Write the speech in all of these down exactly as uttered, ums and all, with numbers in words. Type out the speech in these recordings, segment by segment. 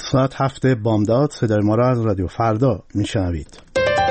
ساعت هفت بامداد صدای ما را از رادیو فردا میشنوید.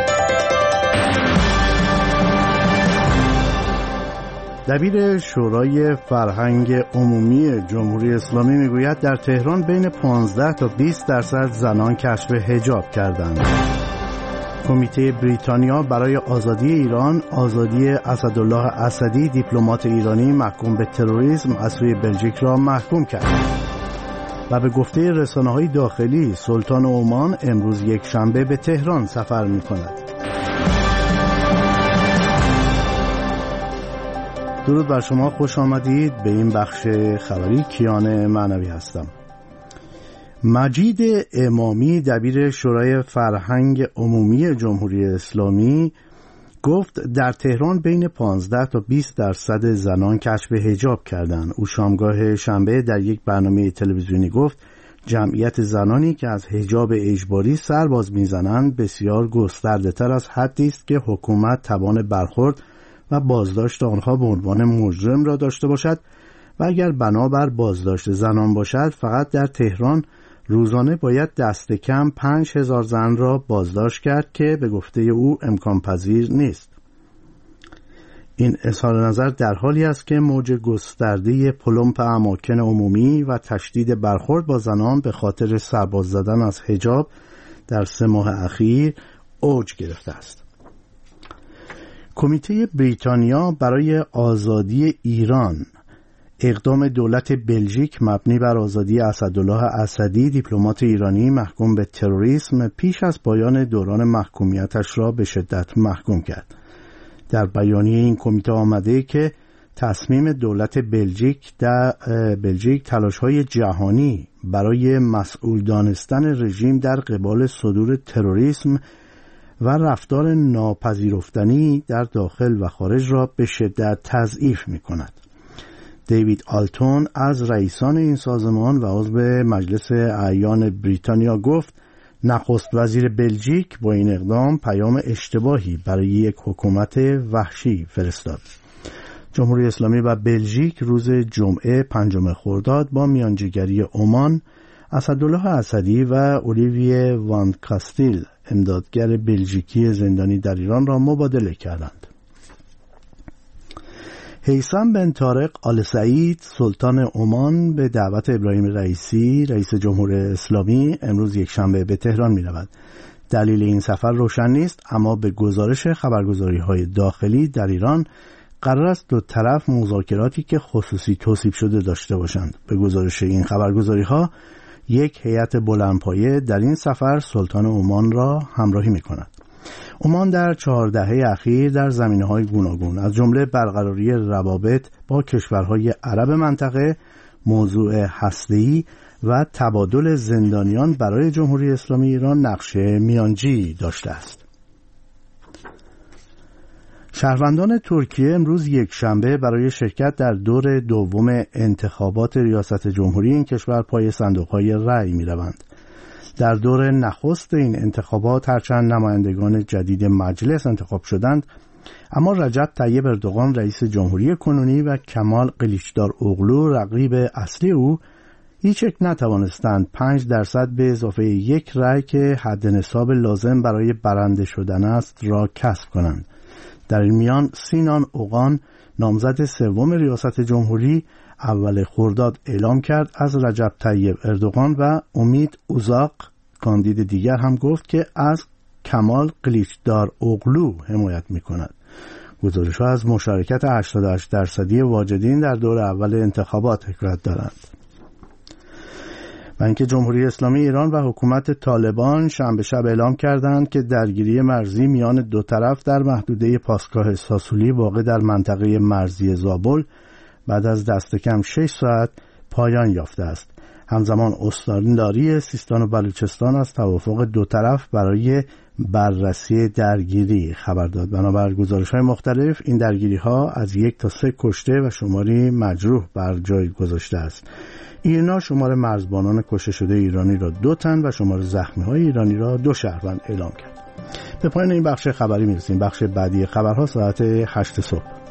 دبیر شورای فرهنگ عمومی جمهوری اسلامی میگوید در تهران بین پانزده تا بیست درصد زنان کشف حجاب کردند. کمیته بریتانیا برای آزادی ایران، آزادی اسدالله اسدی دیپلمات ایرانی محکوم به تروریسم از سوی بلژیک را محکوم کرد. و به گفته رسانه‌های داخلی سلطان عمان امروز یک شنبه به تهران سفر می‌کند. درود بر شما، خوش آمدید به این بخش خبری. کیان معنوی هستم. مجید امامی دبیر شورای فرهنگ عمومی جمهوری اسلامی گفت در تهران بین پانزده تا بیست درصد زنان کشف حجاب کردند. او شامگاه شنبه در یک برنامه تلویزیونی گفت جمعیت زنانی که از حجاب اجباری سر باز میزنند بسیار گسترده تر از حدی است که حکومت توان برخورد و بازداشت آنها به عنوان مجرم را داشته باشد و اگر بنابر بازداشت زنان باشد فقط در تهران روزانه باید دست کم پنج هزار زن را بازداشت کرد که به گفته او امکان پذیر نیست. این اظهار نظر در حالی است که موج گسترده پلمپ اماکن عمومی و تشدید برخورد با زنان به خاطر سرباز زدن از حجاب در سه ماه اخیر اوج گرفته است. کمیته بریتانیا برای آزادی ایران، اقدام دولت بلژیک مبنی بر آزادی اسدالله اسدی دیپلمات ایرانی محکوم به تروریسم پیش از پایان دوران محکومیتش را به شدت محکوم کرد. در بیانیه این کمیته آمده که تصمیم دولت بلژیک در بلژیک تلاش‌های جهانی برای مسئول دانستن رژیم در قبال صدور تروریسم و رفتار ناپذیرفتنی در داخل و خارج را به شدت تضعیف می‌کند. دیوید آلتون از رئیسان این سازمان و عضو مجلس اعیان بریتانیا گفت نخست وزیر بلژیک با این اقدام پیام اشتباهی برای یک حکومت وحشی فرستاد. جمهوری اسلامی و بلژیک روز جمعه پنجم خرداد با میانجیگری عمان، اسدالله اسدی و اولیویه وان کاستیل امدادگر بلژیکی زندانی در ایران را مبادله کردند. هیثم بن طارق آل سعید سلطان عمان به دعوت ابراهیم رئیسی رئیس جمهور اسلامی امروز یک شنبه به تهران می رود. دلیل این سفر روشن نیست، اما به گزارش خبرگزاری های داخلی در ایران قرار است دو طرف مذاکراتی که خصوصی توصیف شده داشته باشند. به گزارش این خبرگزاری ها یک هیئت بلندپایه در این سفر سلطان عمان را همراهی می کند. عمان در چهار دهه اخیر در زمینه‌های گوناگون از جمله برقراری روابط با کشورهای عرب منطقه، موضوع هسته‌ای و تبادل زندانیان برای جمهوری اسلامی ایران نقش میانجی داشته است. شهروندان ترکیه امروز یک شنبه برای شرکت در دور دوم انتخابات ریاست جمهوری این کشور پای صندوق‌های رأی می‌روند. در دور نخست این انتخابات هرچند نمایندگان جدید مجلس انتخاب شدند، اما رجب طیب اردوغان رئیس جمهوری کنونی و کمال قلیچدار اوغلو رقیب اصلی او هیچ یک نتوانستند پنج درصد به اضافه یک رأی که حد نصاب لازم برای برنده شدن است را کسب کنند. در این میان سینان اوغان نامزد سوم ریاست جمهوری اول خرداد اعلام کرد از رجب طیب اردوغان و امید اوزاق کاندید دیگر هم گفت که از کمال قلیچدار اوغلو حمایت می‌کند. گزارش‌ها از مشارکت هشتاد و هشت درصدی واجدین در دور اول انتخابات حکایت دارند. و اینکه جمهوری اسلامی ایران و حکومت طالبان شنبه شب اعلام کردند که درگیری مرزی میان دو طرف در محدوده پاسگاه ساسولی واقع در منطقه مرزی زابل بعد از دست کم شش ساعت پایان یافته است. همزمان استانداری سیستان و بلوچستان از توافق دو طرف برای بررسی درگیری خبر داد. بنابر گزارش‌های مختلف این درگیری‌ها از یک تا سه کشته و شماری مجروح بر جای گذاشته است. ایرنا شمار مرزبانان کشته شده ایرانی را دو تن و شمار زخمی‌های ایرانی را دو شهروند اعلام کرد. به پایان این بخش خبری می‌رسیم. بخش بعدی خبرها ساعت هشت صبح.